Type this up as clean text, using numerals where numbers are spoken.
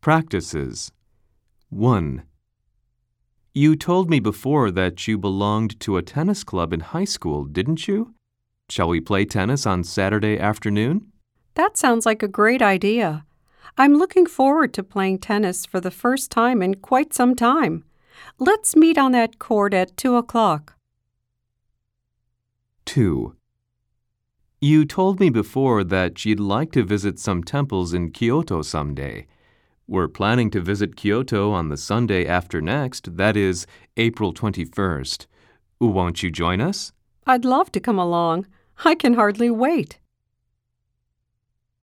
Practices. 1. You told me before that you belonged to a tennis club in high school, didn't you? Shall we play tennis on Saturday afternoon? That sounds like a great idea. I'm looking forward to playing tennis for the first time in quite some time. Let's meet on that court at 2 o'clock. 2. You told me before that you'd like to visit some temples in Kyoto someday. We're planning to visit Kyoto on the Sunday after next, that is, April 21st. Won't you join us? I'd love to come along. I can hardly wait.